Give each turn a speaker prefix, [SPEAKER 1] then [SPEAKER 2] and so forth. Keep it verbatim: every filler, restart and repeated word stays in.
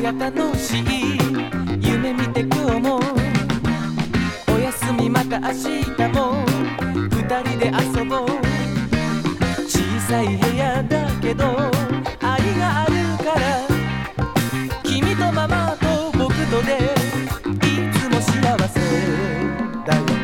[SPEAKER 1] や楽しい夢見て今日もおやすみまた明日も二人で遊ぼう小さい部屋だけど愛があるから君とママと僕とでいつも幸せだよ